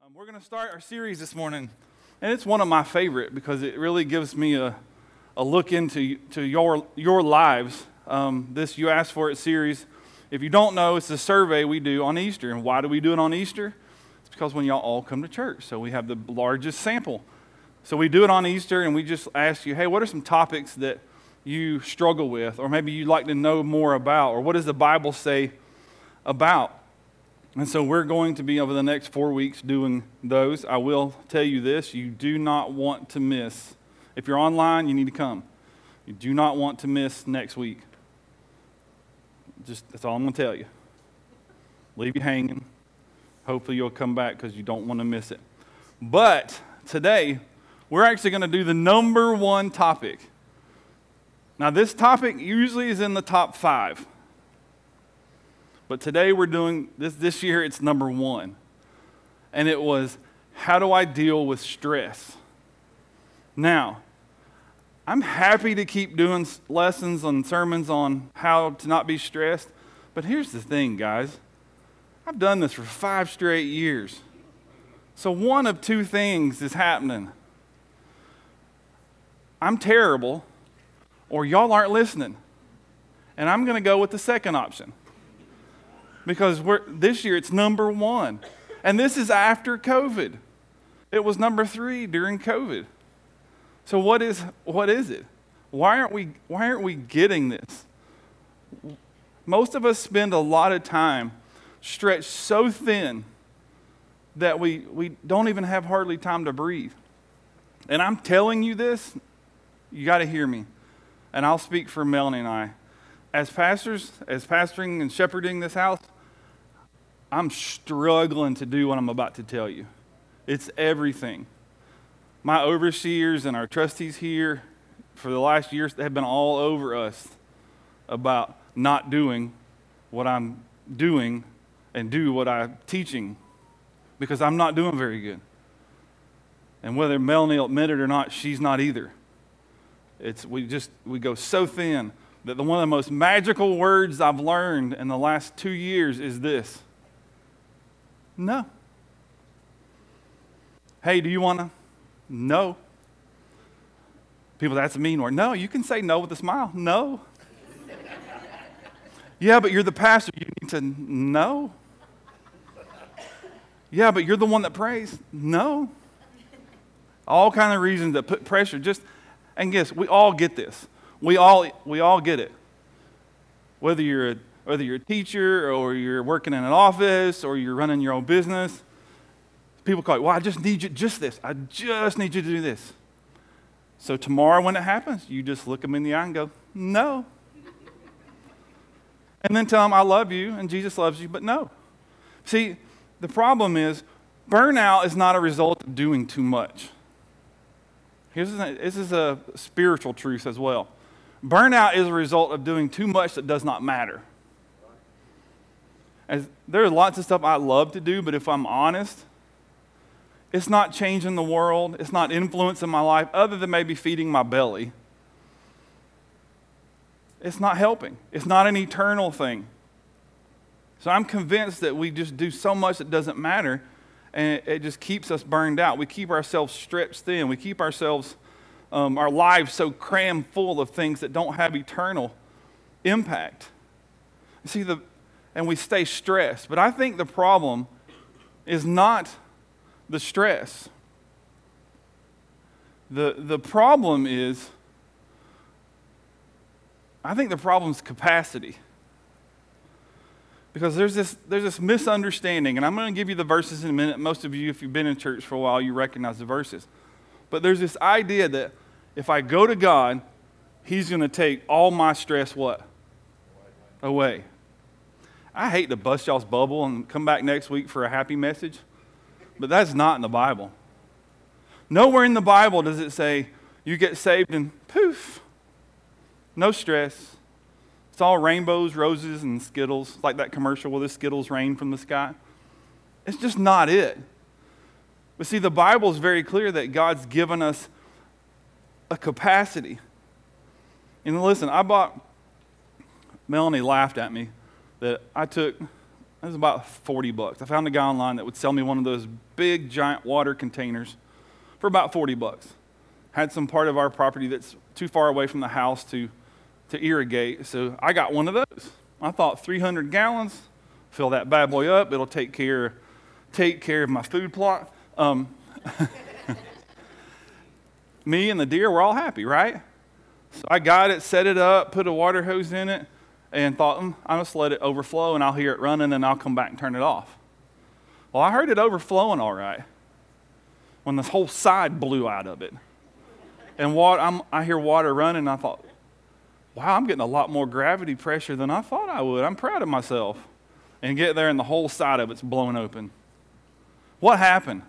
We're going to start our series this morning, and it's one of my favorite because it really gives me a look into your lives. This You Asked For It series, if you don't know, it's a survey we do on Easter. And why do we do it on Easter? It's because when y'all all come to church, so we have the largest sample. So we do it on Easter, and we just ask you, hey, what are some topics that you struggle with, or maybe you'd like to know more about, or what does the Bible say about? And so we're going to be over the next 4 weeks doing those. I will tell you this, you do not want to miss. If you're online, you need to come. You do not want to miss next week. That's all I'm going to tell you. Leave you hanging. Hopefully you'll come back because you don't want to miss it. But today, we're actually going to do the number one topic. Now, this topic usually is in the top 5. But today we're doing, this year it's number 1. And it was, how do I deal with stress? Now, I'm happy to keep doing lessons and sermons on how to not be stressed. But here's the thing, guys. I've done this for 5 straight years. So one of 2 things is happening. I'm terrible, or y'all aren't listening. And I'm going to go with the second option. Because this year it's number 1. And this is after COVID. It was number 3 during COVID. So what is it? Why aren't we getting this? Most of us spend a lot of time stretched so thin that we don't even have hardly time to breathe. And I'm telling you this, you got to hear me. And I'll speak for Melanie and I. As pastors, as pastoring and shepherding this house, I'm struggling to do what I'm about to tell you. It's everything. My overseers and our trustees here for the last years have been all over us about not doing what I'm doing and do what I'm teaching because I'm not doing very good. And whether Melanie will admit it or not, she's not either. We go so thin that one of the most magical words I've learned in the last 2 years is this. No. Hey, do you want to? No. People, that's a mean word. No, you can say no with a smile. No. Yeah, but you're the pastor. You need to, no. Yeah, but you're the one that prays. No. All kind of reasons that put pressure. And guess, we all get this. We all get it. Whether you're a teacher or you're working in an office or you're running your own business, people call you, well, I just need you, just this. I just need you to do this. So tomorrow when it happens, you just look them in the eye and go, no. And then tell them, I love you and Jesus loves you, but no. See, the problem is burnout is not a result of doing too much. This is a spiritual truth as well. Burnout is a result of doing too much that does not matter. There are lots of stuff I love to do, but if I'm honest, it's not changing the world. It's not influencing my life other than maybe feeding my belly. It's not helping. It's not an eternal thing. So I'm convinced that we just do so much that doesn't matter, and it just keeps us burned out. We keep ourselves stretched thin. We keep ourselves, our lives so crammed full of things that don't have eternal impact. You see, and we stay stressed. But I think the problem is not the stress. The problem is, I think the problem is capacity. Because there's this misunderstanding, and I'm going to give you the verses in a minute. Most of you, if you've been in church for a while, you recognize the verses. But there's this idea that if I go to God, He's going to take all my stress, what? Away. I hate to bust y'all's bubble and come back next week for a happy message, but that's not in the Bible. Nowhere in the Bible does it say you get saved and poof, no stress. It's all rainbows, roses, and Skittles, like that commercial where the Skittles rain from the sky. It's just not it. But see, the Bible is very clear that God's given us a capacity. And listen, Melanie laughed at me that I took It was about $40. I found a guy online that would sell me one of those big, giant water containers for about $40. Had some part of our property that's too far away from the house to irrigate, so I got one of those. I thought 300 gallons, fill that bad boy up, it'll take care of my food plot. Me and the deer were all happy, right? So I got it, set it up, put a water hose in it, and thought, I'll just let it overflow and I'll hear it running and I'll come back and turn it off. Well, I heard it overflowing all right when this whole side blew out of it. And I hear water running and I thought, wow, I'm getting a lot more gravity pressure than I thought I would. I'm proud of myself. And get there and the whole side of it's blown open. What happened?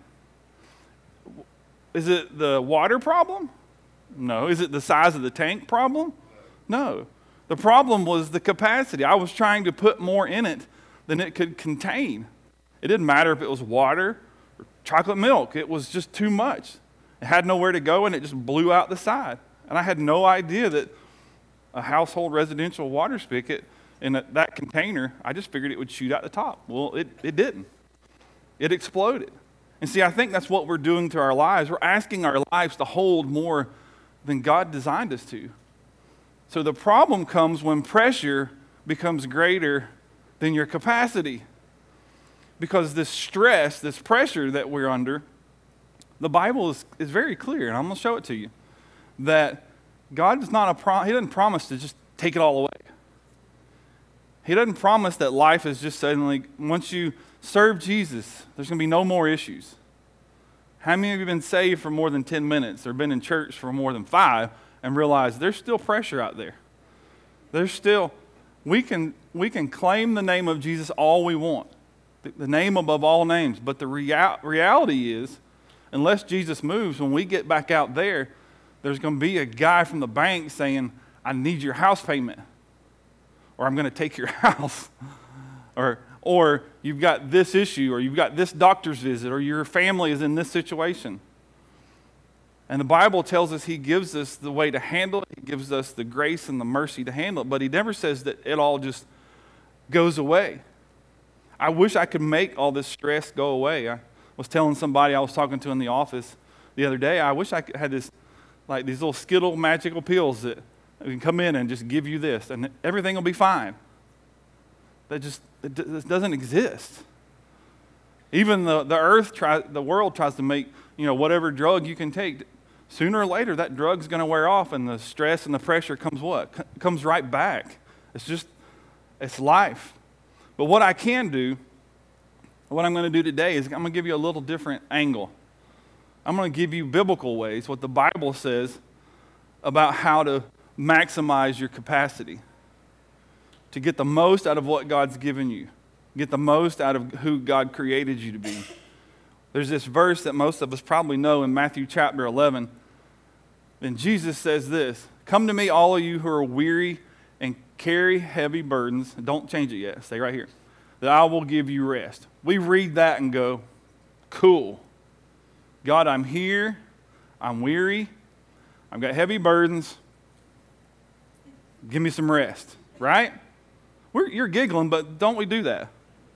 Is it the water problem? No. Is it the size of the tank problem? No. The problem was the capacity. I was trying to put more in it than it could contain. It didn't matter if it was water or chocolate milk. It was just too much. It had nowhere to go and it just blew out the side. And I had no idea that a household residential water spigot in that container, I just figured it would shoot out the top. Well, it didn't. It exploded. And see, I think that's what we're doing to our lives. We're asking our lives to hold more than God designed us to. So the problem comes when pressure becomes greater than your capacity. Because this stress, this pressure that we're under, the Bible is very clear, and I'm going to show it to you, that God is not He doesn't promise to just take it all away. He doesn't promise that life is just suddenly, once you serve Jesus, there's going to be no more issues. How many of you have been saved for more than 10 minutes or been in church for more than 5 and realize there's still pressure out there? There's still, we can claim the name of Jesus all we want, the name above all names, but the reality is, unless Jesus moves, when we get back out there, there's going to be a guy from the bank saying, I need your house payment, or I'm going to take your house, or you've got this issue, or you've got this doctor's visit, or your family is in this situation. And the Bible tells us He gives us the way to handle it. He gives us the grace and the mercy to handle it, but He never says that it all just goes away. I wish I could make all this stress go away. I was telling somebody I was talking to in the office the other day, I wish I had this, like these little Skittle magical pills that can come in and just give you this, and everything will be fine. It doesn't exist. Even the world tries to make, whatever drug you can take. Sooner or later, that drug's going to wear off, and the stress and the pressure comes what? Comes right back. It's life. But what I can do, what I'm going to do today is I'm going to give you a little different angle. I'm going to give you biblical ways, what the Bible says about how to maximize your capacity, to get the most out of what God's given you, get the most out of who God created you to be. There's this verse that most of us probably know in Matthew chapter 11. And Jesus says this, come to me, all of you who are weary and carry heavy burdens. Don't change it yet. Stay right here. That I will give you rest. We read that and go, cool. God, I'm here. I'm weary. I've got heavy burdens. Give me some rest, right? You're giggling, but don't we do that?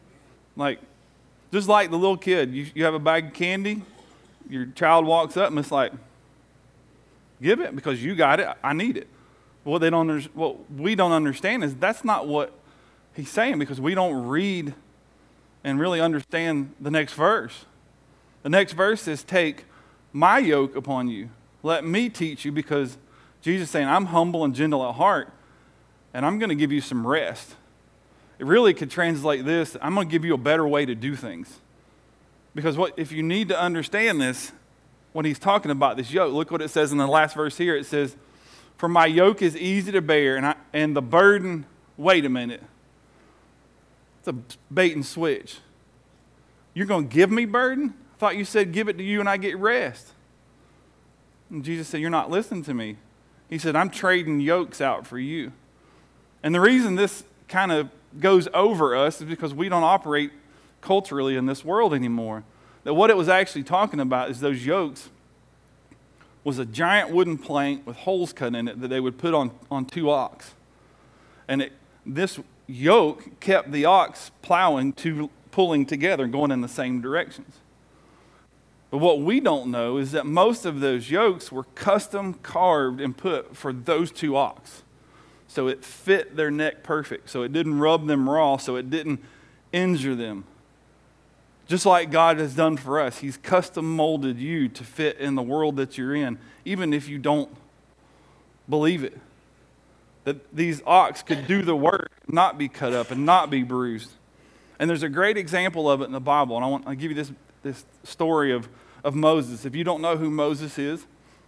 Just like the little kid, you have a bag of candy, your child walks up and it's like, give it because you got it, I need it. What we don't understand is that's not what he's saying, because we don't read and really understand the next verse. The next verse says, take my yoke upon you. Let me teach you, because Jesus is saying, I'm humble and gentle at heart, and I'm going to give you some rest. It really could translate this, I'm going to give you a better way to do things. Because if you need to understand this, when he's talking about this yoke, look what it says in the last verse here. It says, for my yoke is easy to bear, and the burden, wait a minute. It's a bait and switch. You're going to give me burden? I thought you said give it to you and I get rest. And Jesus said, you're not listening to me. He said, I'm trading yokes out for you. And the reason this kind of goes over us is because we don't operate culturally in this world anymore. That what it was actually talking about is those yokes was a giant wooden plank with holes cut in it that they would put on 2 ox. And yoke kept the ox plowing, pulling together, going in the same directions. But what we don't know is that most of those yokes were custom carved and put for those two ox. So it fit their neck perfect. So it didn't rub them raw. So it didn't injure them. Just like God has done for us. He's custom molded you to fit in the world that you're in, even if you don't believe it. That these ox could do the work, not be cut up and not be bruised. And there's a great example of it in the Bible. And I want to give you this story of Moses. If you don't know who Moses is,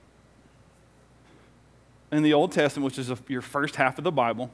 in the Old Testament, which is your first half of the Bible,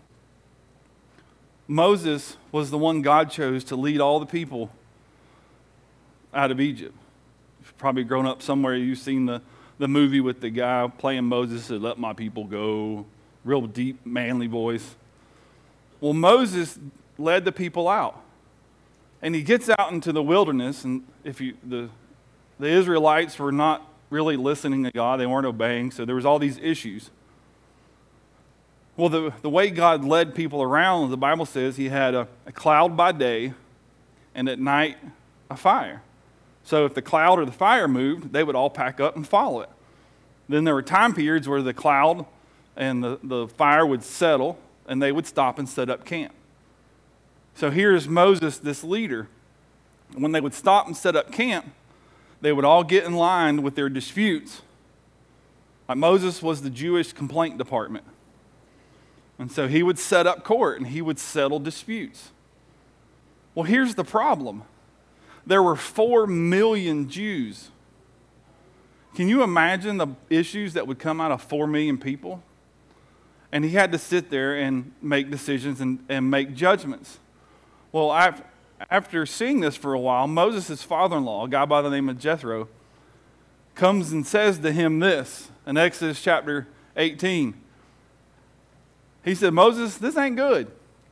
Moses was the one God chose to lead all the people out of Egypt. You've probably grown up somewhere, you've seen the movie with the guy playing Moses, said, "Let my people go." Real deep, manly voice. Well, Moses led the people out. And he gets out into the wilderness, and the Israelites were not really listening to God. They weren't obeying, so there was all these issues. Well, the way God led people around, the Bible says he had a cloud by day and at night a fire. So if the cloud or the fire moved, they would all pack up and follow it. Then there were time periods where the cloud and the fire would settle and they would stop and set up camp. So here's Moses, this leader. When they would stop and set up camp, they would all get in line with their disputes. Like Moses was the Jewish complaint department. And so he would set up court and he would settle disputes. Well, here's the problem. There were 4 million Jews. Can you imagine the issues that would come out of 4 million people? And he had to sit there and make decisions and make judgments. Well, after seeing this for a while, Moses' father-in-law, a guy by the name of Jethro, comes and says to him this in Exodus chapter 18. He said, "Moses, this ain't good.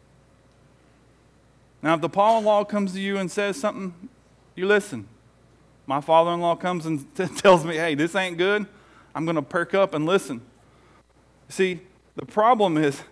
Now, if the father-in-law comes to you and says something, you listen. My father-in-law comes and tells me, hey, this ain't good, I'm going to perk up and listen." See, the problem is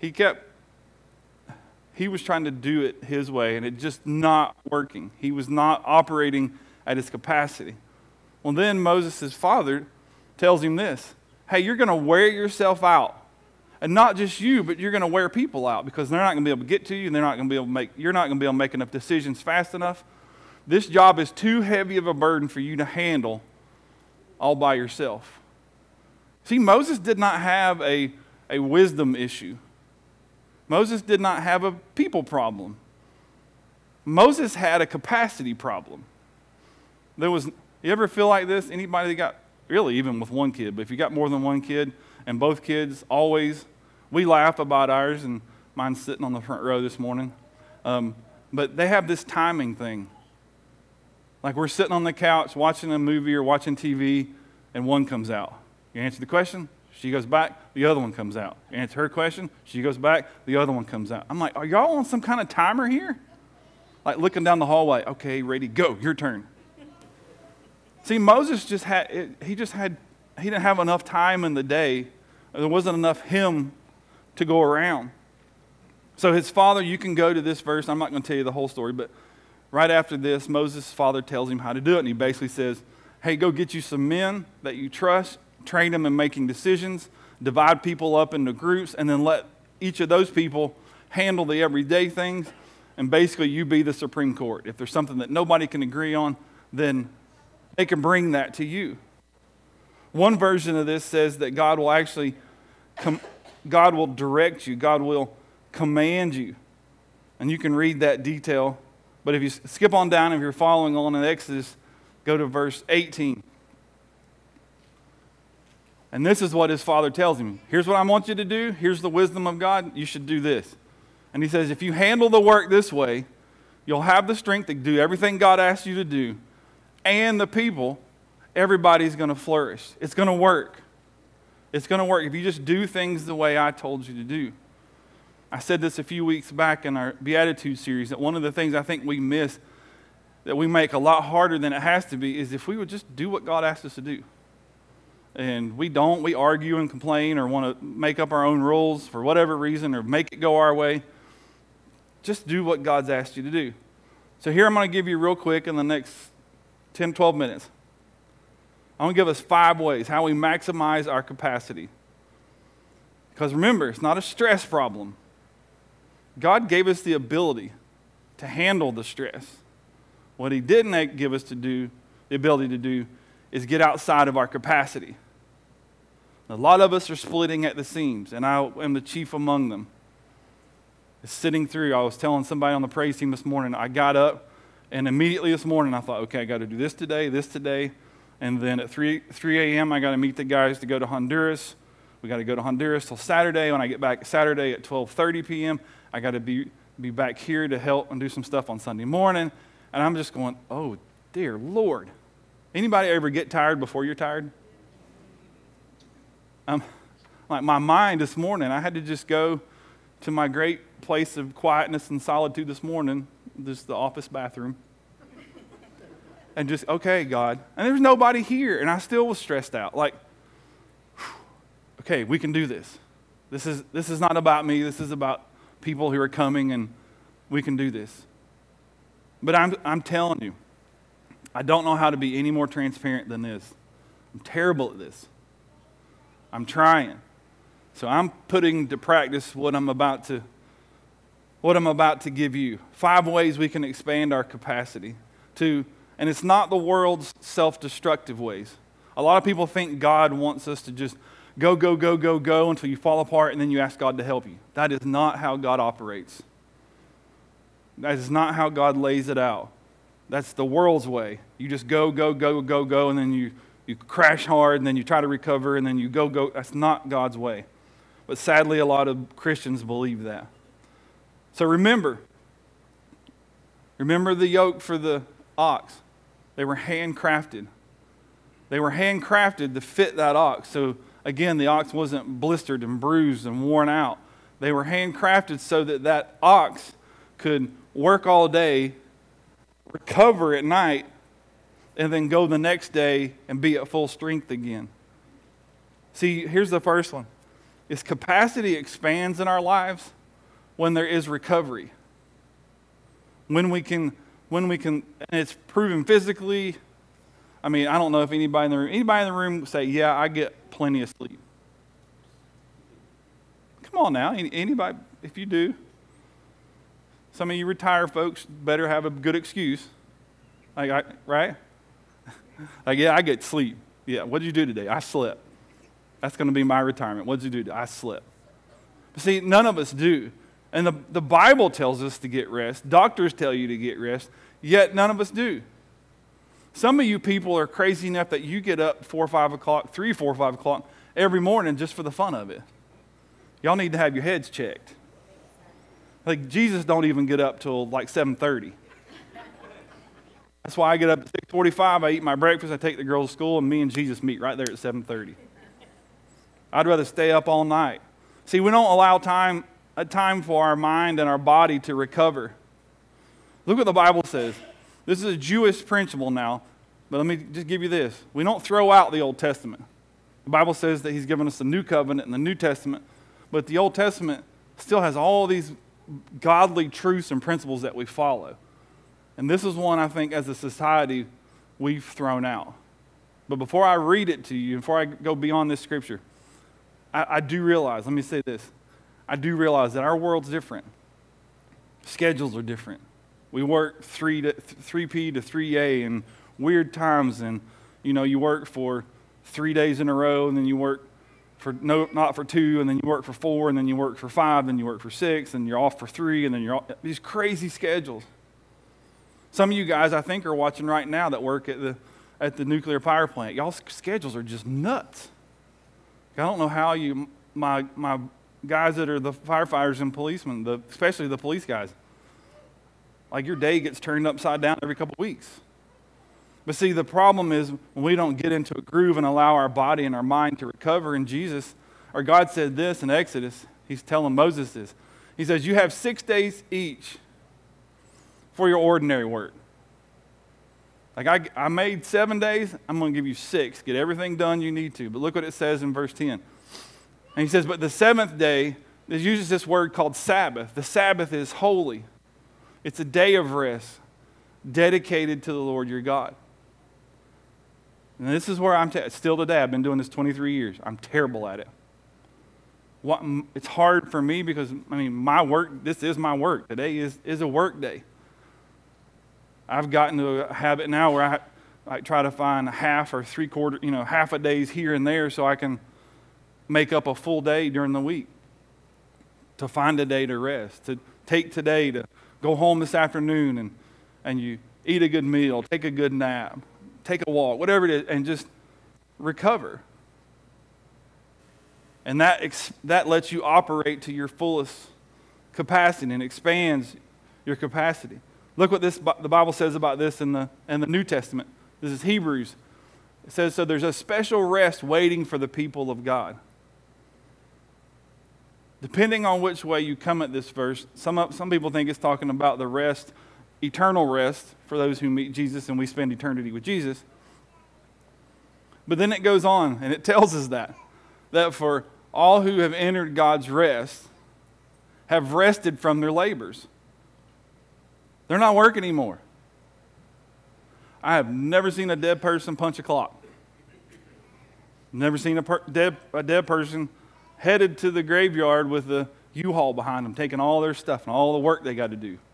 he was trying to do it his way, and it just not working. He was not operating at his capacity. Well, then Moses' father tells him this, hey, you're going to wear yourself out. And not just you, but you're going to wear people out because they're not going to be able to get to you, and you're not going to be able to make enough decisions fast enough. This job is too heavy of a burden for you to handle all by yourself. See, Moses did not have a wisdom issue. Moses did not have a people problem. Moses had a capacity problem. You ever feel like this? Anybody that got, really even with one kid, but if you got more than one kid and both kids always, we laugh about ours, and mine's sitting on the front row this morning. But they have this timing thing. Like we're sitting on the couch watching a movie or watching TV, and one comes out. You answer the question, she goes back, the other one comes out. You answer her question, she goes back, the other one comes out. I'm like, are y'all on some kind of timer here? Like looking down the hallway, okay, ready, go, your turn. See, Moses he didn't have enough time in the day. There wasn't enough him to go around. So his father, you can go to this verse. I'm not going to tell you the whole story, but right after this, Moses' father tells him how to do it. And he basically says, hey, go get you some men that you trust, train them in making decisions, divide people up into groups, and then let each of those people handle the everyday things. And basically, you be the Supreme Court. If there's something that nobody can agree on, then they can bring that to you. One version of this says that God will actually God will direct you. God will command you. And you can read that detail. But if you skip on down, if you're following on in Exodus, go to verse 18. And this is what his father tells him. Here's what I want you to do. Here's the wisdom of God. You should do this. And he says, if you handle the work this way, you'll have the strength to do everything God asks you to do. And the people, everybody's going to flourish. It's going to work. It's going to work if you just do things the way I told you to do. I said this a few weeks back in our Beatitude series, that one of the things I think we miss, that we make a lot harder than it has to be, is if we would just do what God asked us to do. And we don't. We argue and complain or want to make up our own rules for whatever reason or make it go our way. just do what God's asked you to do. So here I'm going to give you real quick in the next 10, 12 minutes. I'm going to give us 5 ways how we maximize our capacity. Because remember, it's not a stress problem. God gave us the ability to handle the stress. What he didn't give us the ability to do, is get outside of our capacity. A lot of us are splitting at the seams, and I am the chief among them. Sitting through, I was telling somebody on the praise team this morning, I got up, and immediately this morning I thought, okay, I got to do this today, and then at 3 a.m. I got to meet the guys to go to Honduras. We got to go to Honduras till Saturday. When I get back Saturday at 12:30 p.m., I got to be back here to help and do some stuff on Sunday morning. And I'm just going, oh, dear Lord. Anybody ever get tired before you're tired? Like my mind this morning, I had to just go to my great place of quietness and solitude this morning, just the office bathroom. And just, okay, God. And there's nobody here, and I still was stressed out. Like, okay, we can do this. This is not about me. This is about people who are coming, and we can do this. But I'm telling you, I don't know how to be any more transparent than this. I'm terrible at this. I'm trying. So I'm putting to practice what I'm about to give you. 5 ways we can expand our capacity and it's not the world's self-destructive ways. A lot of people think God wants us to just go until you fall apart and then you ask God to help you. That is not how God operates. That is not how God lays it out. That's the world's way. You just go, and then you crash hard, and then you try to recover, and then you go. That's not God's way. But sadly, a lot of Christians believe that. So remember the yoke for the ox. They were handcrafted. They were handcrafted to fit that ox. So again, the ox wasn't blistered and bruised and worn out. They were handcrafted so that ox could work all day, recover at night, and then go the next day and be at full strength again. See, here's the first one. Is capacity expands in our lives when there is recovery. When we can, and it's proven physically. I mean, I don't know if anybody in the room say, yeah, I get plenty of sleep. Come on now, anybody, if you do. Some of you retired folks better have a good excuse. Right? Like, yeah, I get sleep. Yeah, what did you do today? I slept. That's going to be my retirement. What did you do? I slept. But see, none of us do. And the Bible tells us to get rest. Doctors tell you to get rest. Yet none of us do. Some of you people are crazy enough that you get up 4 or 5 o'clock, 3, 4, 5 o'clock every morning just for the fun of it. Y'all need to have your heads checked. Like Jesus don't even get up till like 7:30. That's why I get up at 6:45. I eat my breakfast. I take the girls to school, and me and Jesus meet right there at 7:30. I'd rather stay up all night. See, we don't allow a time for our mind and our body to recover. Look what the Bible says. This is a Jewish principle now, but let me just give you this. We don't throw out the Old Testament. The Bible says that he's given us the New Covenant and the New Testament, but the Old Testament still has all these godly truths and principles that we follow. And this is one I think as a society we've thrown out. But before I read it to you, before I go beyond this scripture, I do realize, let me say this, I do realize that our world's different. Schedules are different. We work 3P to 3A and weird times, and you work for 3 days in a row, and then you work not for 2, and then you work for 4, and then you work for 5, then you work for 6, and you're off for 3, and then you're off. These crazy schedules. Some of you guys, I think, are watching right now that work at the nuclear power plant. Y'all's schedules are just nuts. I don't know how my guys that are the firefighters and policemen, especially the police guys, like your day gets turned upside down every couple weeks. But see, the problem is when we don't get into a groove and allow our body and our mind to recover. And God said this in Exodus. He's telling Moses this. He says, you have 6 days each for your ordinary work. Like I made 7 days, I'm going to give you 6. Get everything done you need to. But look what it says in verse 10. And he says, but the 7th day, it uses this word called Sabbath. The Sabbath is holy. It's a day of rest dedicated to the Lord your God. And this is where I'm still today. I've been doing this 23 years. I'm terrible at it. It's hard for me because, my work, this is my work. Today is a work day. I've gotten to a habit now where I try to find half or three-quarter, half a days here and there so I can make up a full day during the week. To find a day to rest. To take today to go home this afternoon and you eat a good meal, take a good nap, take a walk, whatever it is, and just recover. And that lets you operate to your fullest capacity and expands your capacity. Look what the Bible says about this in the New Testament. This is Hebrews. It says, so there's a special rest waiting for the people of God. Depending on which way you come at this verse, some people think it's talking about the rest, eternal rest, for those who meet Jesus and we spend eternity with Jesus. But then it goes on and it tells us that for all who have entered God's rest have rested from their labors. They're not working anymore. I have never seen a dead person punch a clock. Never seen a dead person headed to the graveyard with the U-Haul behind them, taking all their stuff and all the work they got to do.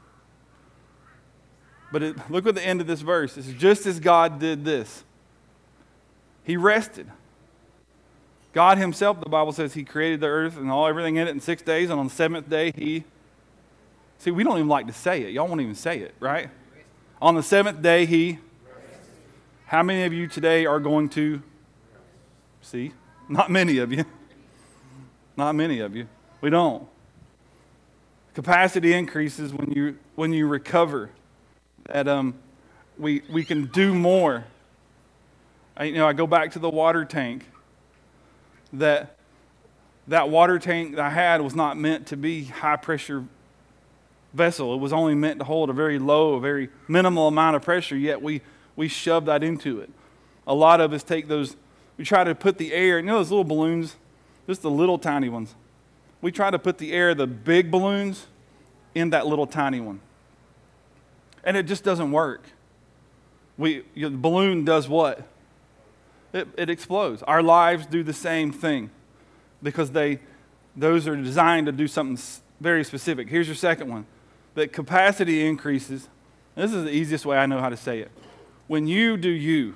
But look at the end of this verse. It's just as God did this. He rested. God himself, the Bible says, he created the earth and everything in it in 6 days, and on the seventh day see, we don't even like to say it. Y'all won't even say it, right? On the seventh day, he rested. How many of you today are going to see? Not many of you. Not many of you. We don't. Capacity increases when you recover. That we can do more. I go back to the water tank. That water tank that I had was not meant to be high pressure vessel. It was only meant to hold a very low, a very minimal amount of pressure, yet we shove that into it. A lot of us take those, we try to put the air, those little balloons, just the little tiny ones. We try to put the air, the big balloons, in that little tiny one. And it just doesn't work. The balloon does what? It explodes. Our lives do the same thing because those are designed to do something very specific. Here's your second one. That capacity increases. This is the easiest way I know how to say it. When you do you.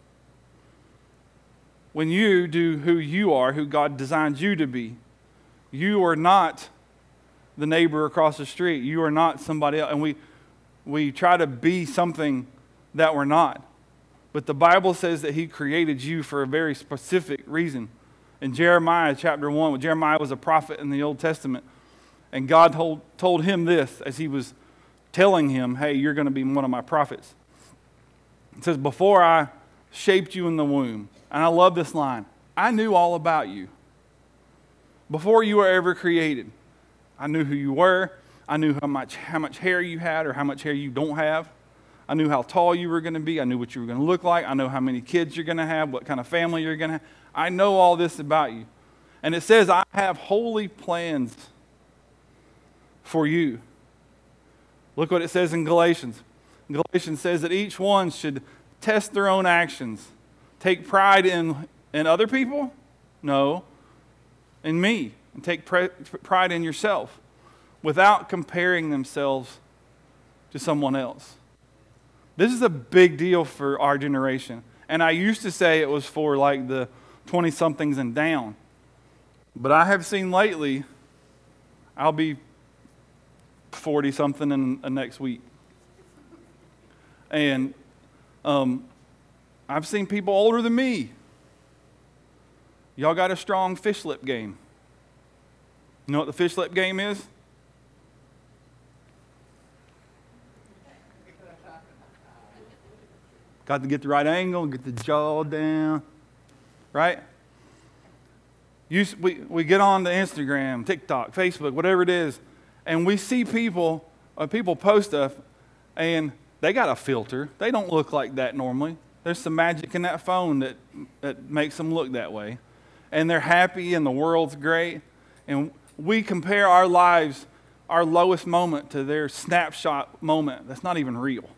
When you do who you are, who God designed you to be, you are not the neighbor across the street. You are not somebody else. And we try to be something that we're not. But the Bible says that he created you for a very specific reason. In Jeremiah chapter 1, when Jeremiah was a prophet in the Old Testament, and God told him this as he was telling him, hey, you're going to be one of my prophets. It says, before I shaped you in the womb, and I love this line, I knew all about you. Before you were ever created, I knew who you were. I knew how much hair you had or how much hair you don't have. I knew how tall you were going to be. I knew what you were going to look like. I know how many kids you're going to have, what kind of family you're going to have. I know all this about you. And it says, I have holy plans for you. Look what it says in Galatians. Galatians says that each one should test their own actions. Take pride in other people? No. In me. And take pride in yourself without comparing themselves to someone else. This is a big deal for our generation. And I used to say it was for like the 20-somethings and down. But I have seen lately, I'll be 40-something in next week. And I've seen people older than me. Y'all got a strong fish lip game. You know what the fish lip game is? Got to get the right angle, get the jaw down, right? We get on to Instagram, TikTok, Facebook, whatever it is, and we see people post stuff, and they got a filter. They don't look like that normally. There's some magic in that phone that makes them look that way. And they're happy, and the world's great. And we compare our lives our lowest moment to their snapshot moment that's not even real.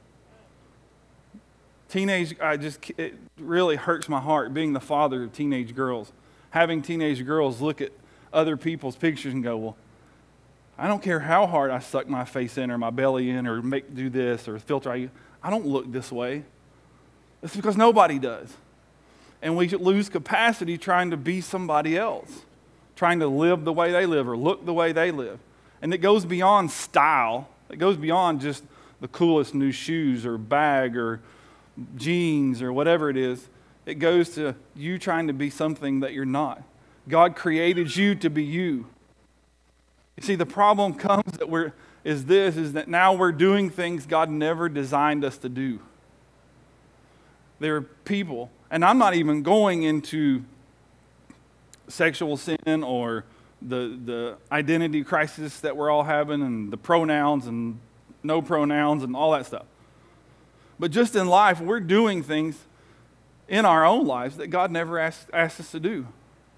It really hurts my heart being the father of teenage girls. Having teenage girls look at other people's pictures and go, well, I don't care how hard I suck my face in or my belly in or do this or filter. I don't look this way. It's because nobody does. And we lose capacity trying to be somebody else, trying to live the way they live or look the way they live. And it goes beyond style. It goes beyond just the coolest new shoes or bag or jeans or whatever it is. It goes to you trying to be something that you're not. God created you to be you. You see, the problem comes is that now we're doing things God never designed us to do. There are people, and I'm not even going into sexual sin or the identity crisis that we're all having and the pronouns and no pronouns and all that stuff. But just in life, we're doing things in our own lives that God never asked us to do.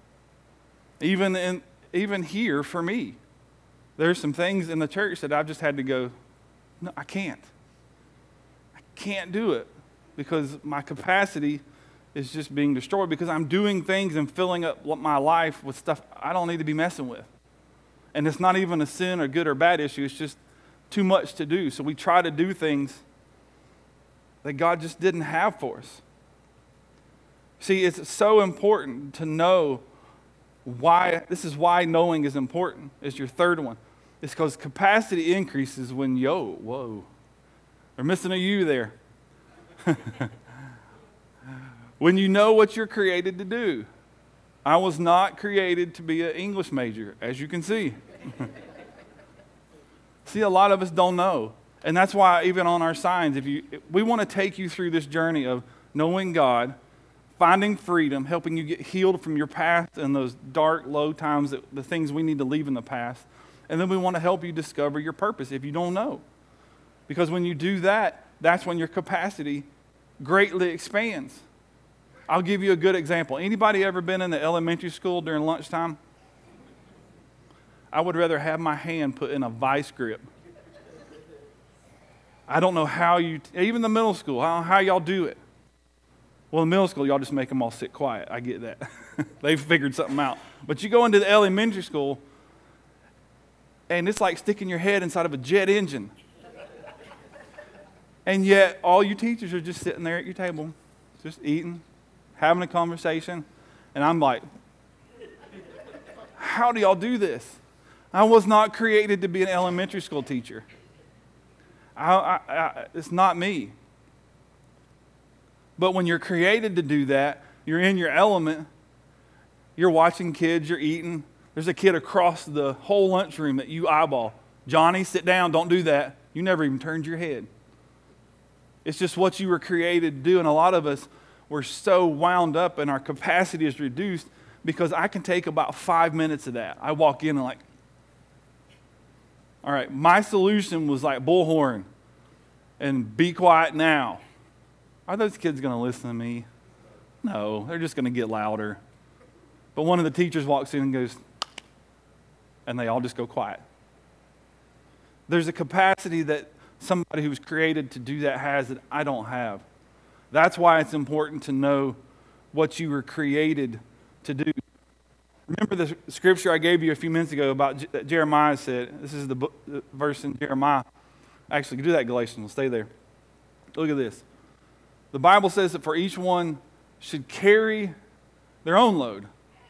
Even here for me, there's some things in the church that I've just had to go, no, I can't. I can't do it because my capacity is just being destroyed because I'm doing things and filling up my life with stuff I don't need to be messing with. And it's not even a sin or good or bad issue. It's just too much to do. So we try to do things that God just didn't have for us. See, it's so important to know why. This is why knowing is important. It's your third one. It's because capacity increases when, whoa. They're missing a you there. When you know what you're created to do. I was not created to be an English major, as you can see. See, a lot of us don't know. And that's why even on our signs, we want to take you through this journey of knowing God, finding freedom, helping you get healed from your past and those dark, low times, the things we need to leave in the past. And then we want to help you discover your purpose if you don't know. Because when you do that, that's when your capacity greatly expands. I'll give you a good example. Anybody ever been in the elementary school during lunchtime? I would rather have my hand put in a vice grip. I don't know how even the middle school, I don't know how y'all do it. Well, in middle school, y'all just make them all sit quiet. I get that. They've figured something out. But you go into the elementary school, and it's like sticking your head inside of a jet engine. And yet, all you teachers are just sitting there at your table, just eating, having a conversation. And I'm like, how do y'all do this? I was not created to be an elementary school teacher. It's not me. But when you're created to do that, you're in your element, you're watching kids, you're eating. There's a kid across the whole lunchroom that you eyeball. Johnny, sit down, don't do that. You never even turned your head. It's just what you were created to do. And a lot of us, we're so wound up and our capacity is reduced because I can take about 5 minutes of that. I walk in and like, all right, my solution was like bullhorn and be quiet now. Are those kids going to listen to me? No, they're just going to get louder. But one of the teachers walks in and goes, and they all just go quiet. There's a capacity that somebody who's created to do that has that I don't have. That's why it's important to know what you were created to do. Remember the scripture I gave you a few minutes ago about that Jeremiah said. This is the verse in Jeremiah. Actually, do that, Galatians. We'll stay there. Look at this. The Bible says that for each one should carry their own load.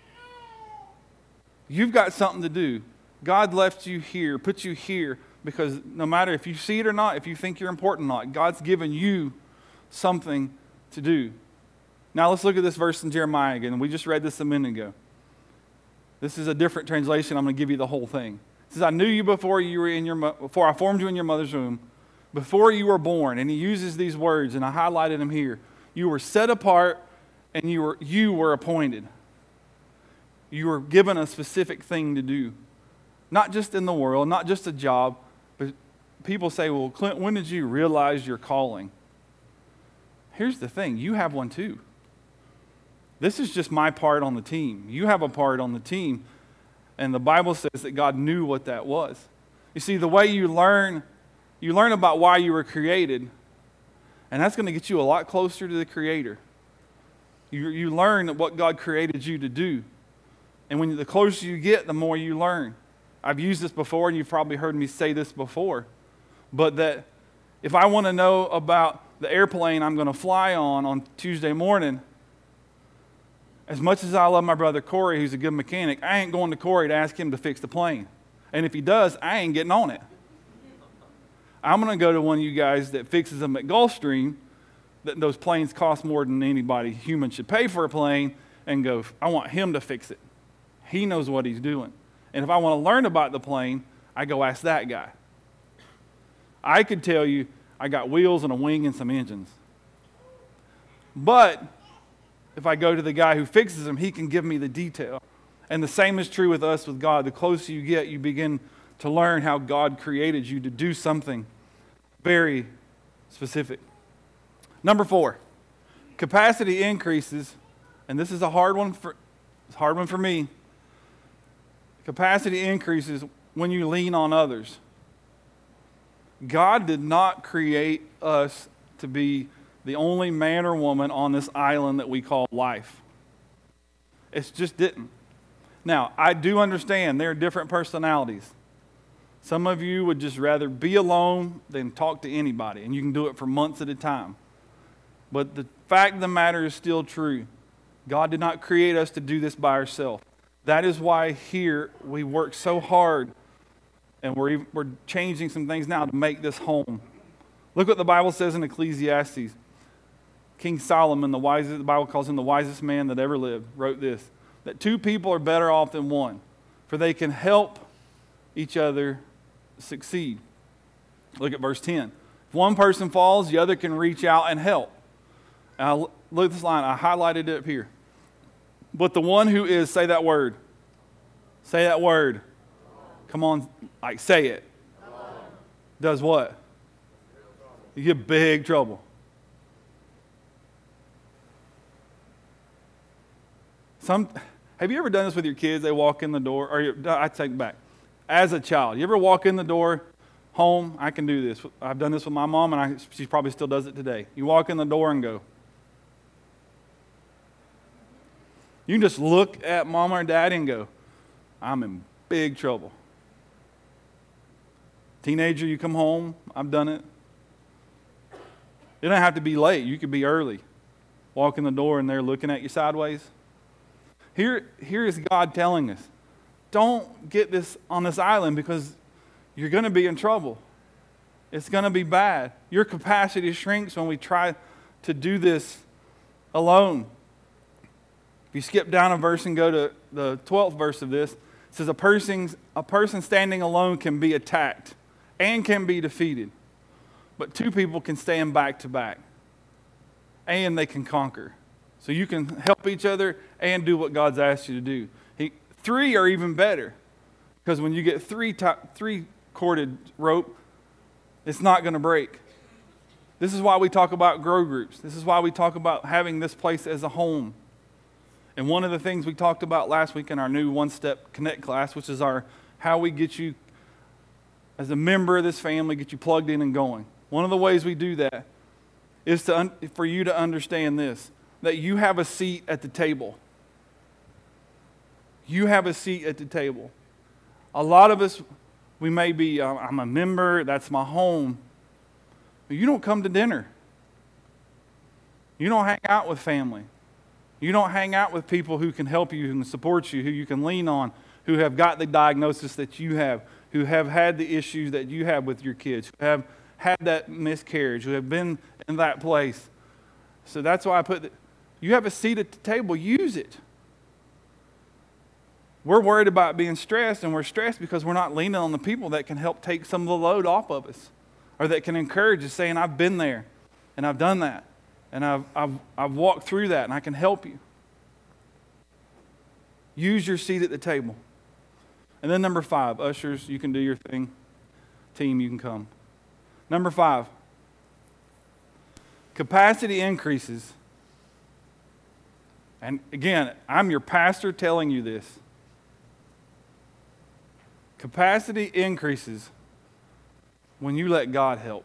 You've got something to do. God left you here, put you here, because no matter if you see it or not, if you think you're important or not, God's given you something to do. Now let's look at this verse in Jeremiah again. We just read this a minute ago. This is a different translation. I'm going to give you the whole thing. It says, I knew you before I formed you in your mother's womb, before you were born. And he uses these words, and I highlighted them here. You were set apart, and you were appointed. You were given a specific thing to do. Not just in the world, not just a job, but people say, well, Clint, when did you realize your calling? Here's the thing. You have one too. This is just my part on the team. You have a part on the team. And the Bible says that God knew what that was. You see, the way you learn about why you were created, and that's going to get you a lot closer to the Creator. You learn what God created you to do. And the closer you get, the more you learn. I've used this before, and you've probably heard me say this before, but that if I want to know about the airplane I'm going to fly on Tuesday morning, as much as I love my brother Corey, who's a good mechanic, I ain't going to Corey to ask him to fix the plane. And if he does, I ain't getting on it. I'm going to go to one of you guys that fixes them at Gulfstream, that those planes cost more than anybody human should pay for a plane, and go, I want him to fix it. He knows what he's doing. And if I want to learn about the plane, I go ask that guy. I could tell you I got wheels and a wing and some engines. But if I go to the guy who fixes them, he can give me the detail. And the same is true with us with God. The closer you get, you begin to learn how God created you to do something very specific. Number 4, capacity increases, and this is a hard one for me. Capacity increases when you lean on others. God did not create us to be the only man or woman on this island that we call life. It just didn't. Now, I do understand there are different personalities. Some of you would just rather be alone than talk to anybody, and you can do it for months at a time. But the fact of the matter is still true. God did not create us to do this by ourselves. That is why here we work so hard, and we're changing some things now to make this home. Look what the Bible says in Ecclesiastes. King Solomon, the Bible calls him the wisest man that ever lived, wrote this, that 2 people are better off than one, for they can help each other succeed. Look at verse 10. If one person falls, the other can reach out and help. And look at this line. I highlighted it up here. But the one who is, say that word. Say that word. Come on, like say it. Does what? You get big trouble. Have you ever done this with your kids? They walk in the door, I take it back. As a child, you ever walk in the door home? I can do this. I've done this with my mom, and she probably still does it today. You walk in the door and go. You can just look at mama or daddy and go, I'm in big trouble. Teenager, you come home. I've done it. You don't have to be late. You could be early. Walk in the door and they're looking at you sideways. Here is God telling us, don't get this on this island because you're going to be in trouble. It's going to be bad. Your capacity shrinks when we try to do this alone. If you skip down a verse and go to the 12th verse of this, it says a person standing alone can be attacked and can be defeated. But 2 people can stand back to back and they can conquer. So you can help each other and do what God's asked you to do. 3 are even better, because when you get 3 corded rope, it's not going to break. This is why we talk about grow groups. This is why we talk about having this place as a home. And one of the things we talked about last week in our new One Step Connect class, which is how we get you as a member of this family, get you plugged in and going. One of the ways we do that is for you to understand this, that you have a seat at the table. You have a seat at the table. A lot of us, we may be, I'm a member, that's my home. But you don't come to dinner. You don't hang out with family. You don't hang out with people who can help you, who can support you, who you can lean on, who have got the diagnosis that you have, who have had the issues that you have with your kids, who have had that miscarriage, who have been in that place. So that's why I put you have a seat at the table, use it. We're worried about being stressed, and we're stressed because we're not leaning on the people that can help take some of the load off of us, or that can encourage us, saying, I've been there, and I've done that, and I've walked through that, and I can help you. Use your seat at the table. And then number 5, ushers, you can do your thing. Team, you can come. Number 5, capacity increases. And again, I'm your pastor telling you this. Capacity increases when you let God help.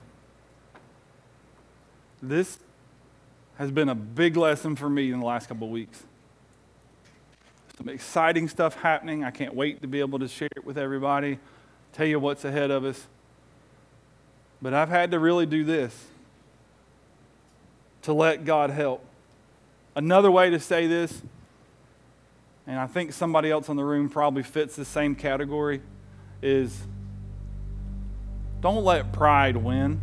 This has been a big lesson for me in the last couple of weeks. Some exciting stuff happening. I can't wait to be able to share it with everybody, tell you what's ahead of us. But I've had to really do this, to let God help. Another way to say this, and I think somebody else in the room probably fits the same category, is don't let pride win.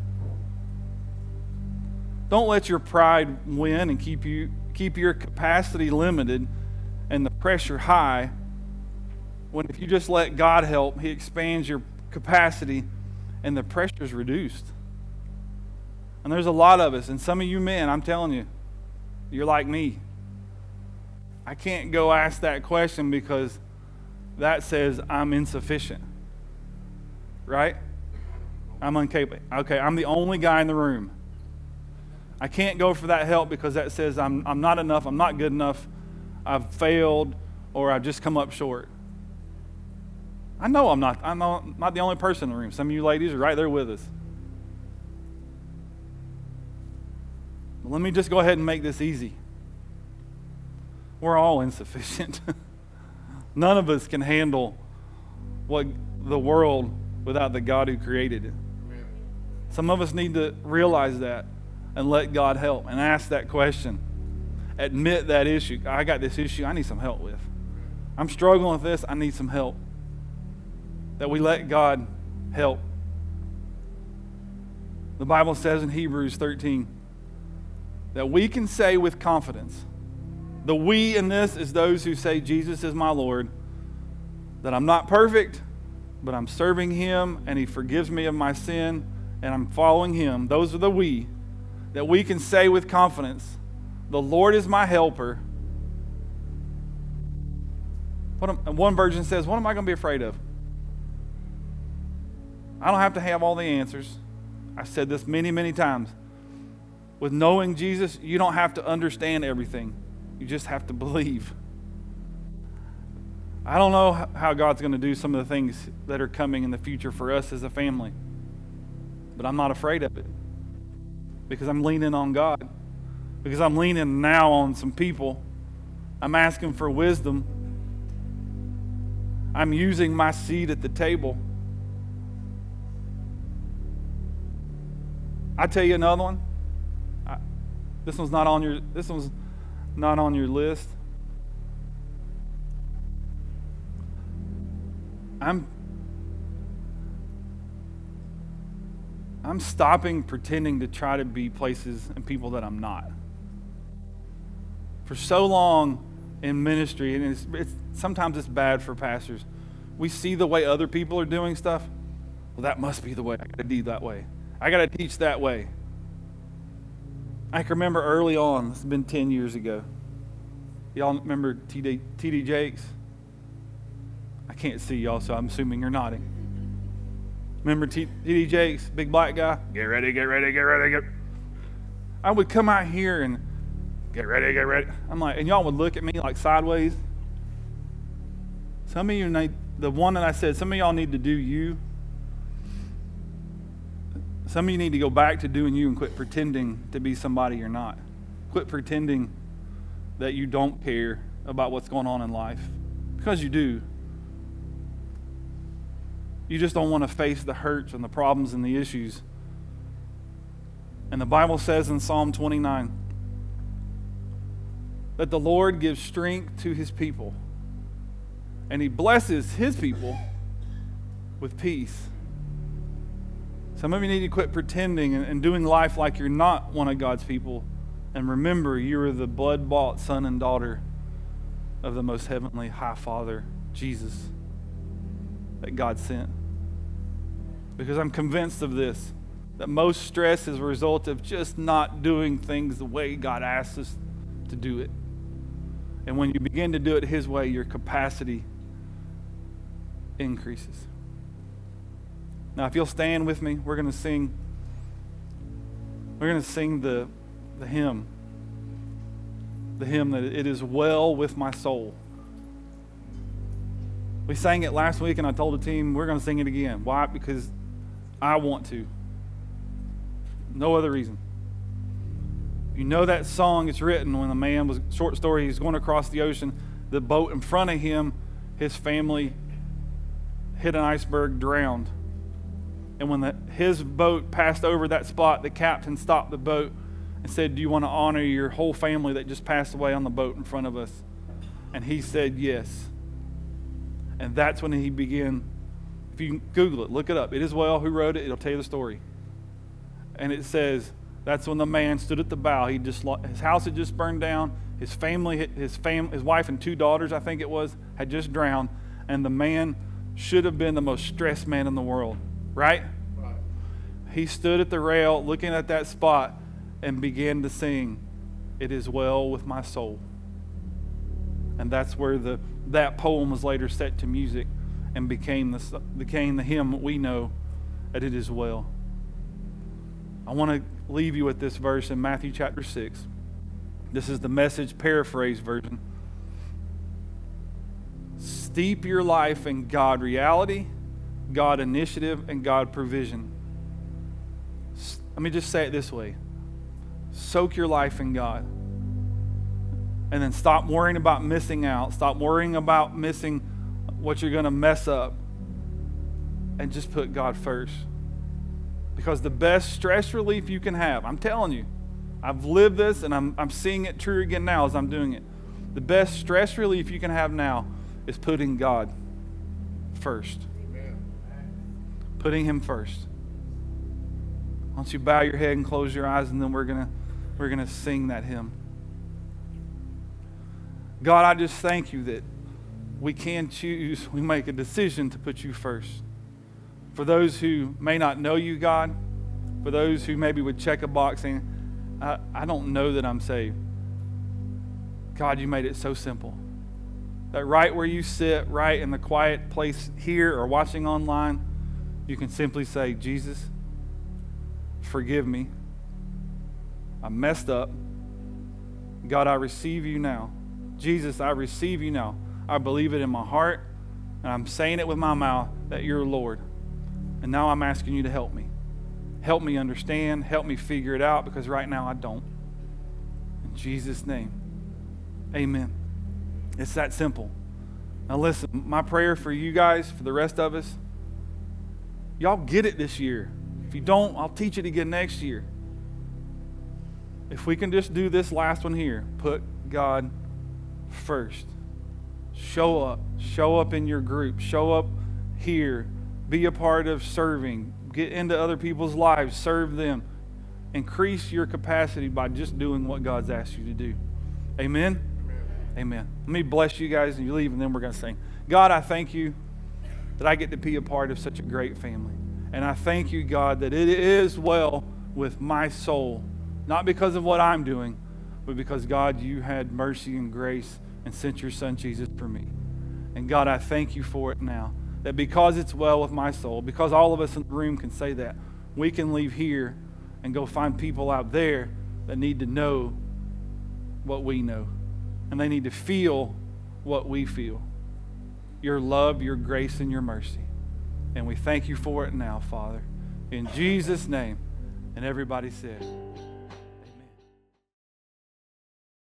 Don't let your pride win and keep your capacity limited and the pressure high, when if you just let God help, He expands your capacity and the pressure is reduced. And there's a lot of us, and some of you men, I'm telling you, you're like me. I can't go ask that question because that says I'm insufficient. Right? I'm incapable. Okay, I'm the only guy in the room. I can't go for that help because that says I'm not enough, I'm not good enough, I've failed, or I've just come up short. I'm not the only person in the room. Some of you ladies are right there with us. Let me just go ahead and make this easy. We're all insufficient. None of us can handle what the world without the God who created it. Some of us need to realize that and let God help and ask that question. Admit that issue. I got this issue I need some help with. I'm struggling with this. I need some help. That we let God help. The Bible says in Hebrews 13 that we can say with confidence, the we in this is those who say Jesus is my Lord, that I'm not perfect, but I'm serving Him and He forgives me of my sin and I'm following Him. Those are the we, that we can say with confidence, the Lord is my helper. One version says, what am I going to be afraid of? I don't have to have all the answers. I've said this many, many times. With knowing Jesus, you don't have to understand everything. You just have to believe. I don't know how God's going to do some of the things that are coming in the future for us as a family. But I'm not afraid of it. Because I'm leaning on God. Because I'm leaning now on some people. I'm asking for wisdom. I'm using my seat at the table. I tell you another one. This one's not on your list. I'm stopping pretending to try to be places and people that I'm not. For so long in ministry, and sometimes it's bad for pastors. We see the way other people are doing stuff. Well, that must be the way. I got to do that way. I got to teach that way. I can remember early on, this has been 10 years ago. Y'all remember T.D. Jakes? I can't see y'all, so I'm assuming you're nodding. Remember T.D. Jakes, big black guy? Get ready, get ready, get ready, get. I would come out here and get ready, get ready. I'm like, and y'all would look at me like sideways. Some of you need, the one that I said, some of y'all need to do you. Some of you need to go back to doing you and quit pretending to be somebody you're not. Quit pretending that you don't care about what's going on in life. Because you do. You just don't want to face the hurts and the problems and the issues. And the Bible says in Psalm 29 that the Lord gives strength to His people. And He blesses His people with peace. Some of you need to quit pretending and doing life like you're not one of God's people. And remember, you are the blood-bought son and daughter of the most heavenly high Father, Jesus, that God sent. Because I'm convinced of this, that most stress is a result of just not doing things the way God asks us to do it. And when you begin to do it His way, your capacity increases. Now, if you'll stand with me, we're going to sing the hymn. The hymn that it is well with my soul. We sang it last week, and I told the team we're going to sing it again. Why? Because I want to. No other reason. You know that song, it's written when a man was, short story, he's going across the ocean, the boat in front of him, his family hit an iceberg, drowned. And when his boat passed over that spot, the captain stopped the boat and said, do you want to honor your whole family that just passed away on the boat in front of us? And he said yes. And that's when he began, if you Google it, look it up. It is well who wrote it. It'll tell you the story. And it says, that's when the man stood at the bow. His house had just burned down. His family, his wife and 2 daughters, I think it was, had just drowned. And the man should have been the most stressed man in the world, right? He stood at the rail looking at that spot and began to sing, "It is well with my soul." And that's where that poem was later set to music and became the hymn we know, that it is well. I want to leave you with this verse in Matthew chapter 6. This is the Message paraphrase version. Steep your life in God reality, God initiative, and God provision. Let me just say it this way. Soak your life in God. And then stop worrying about missing out. Stop worrying about missing what you're going to mess up. And just put God first. Because the best stress relief you can have, I'm telling you, I've lived this and I'm seeing it true again now as I'm doing it. The best stress relief you can have now is putting God first. Amen. Putting Him first. Why don't you bow your head and close your eyes, and then we're gonna sing that hymn. God, I just thank you that we can choose, we make a decision to put you first. For those who may not know you, God, for those who maybe would check a box saying, I don't know that I'm saved. God, you made it so simple. That right where you sit, right in the quiet place here or watching online, you can simply say, Jesus, forgive me. I messed up. God, I receive you now. Jesus, I receive you now. I believe it in my heart, and I'm saying it with my mouth that you're Lord. And now I'm asking you to help me. Help me understand. Help me figure it out, because right now I don't. In Jesus' name, amen. It's that simple. Now listen, my prayer for you guys, for the rest of us, y'all get it this year. If you don't, I'll teach it again next year. If we can just do this last one here, put God first. Show up in your group, show up here, be a part of serving, get into other people's lives, serve them. Increase your capacity by just doing what God's asked you to do. Amen? Amen. Let me bless you guys and you leave, and then we're going to sing. God, I thank you that I get to be a part of such a great family. And I thank you, God, that it is well with my soul. Not because of what I'm doing, but because, God, you had mercy and grace and sent your son Jesus for me. And God, I thank you for it now. That because it's well with my soul, because all of us in the room can say that, we can leave here and go find people out there that need to know what we know. And they need to feel what we feel. Your love, your grace, and your mercy. And we thank you for it now, Father. In Jesus' name. And everybody said...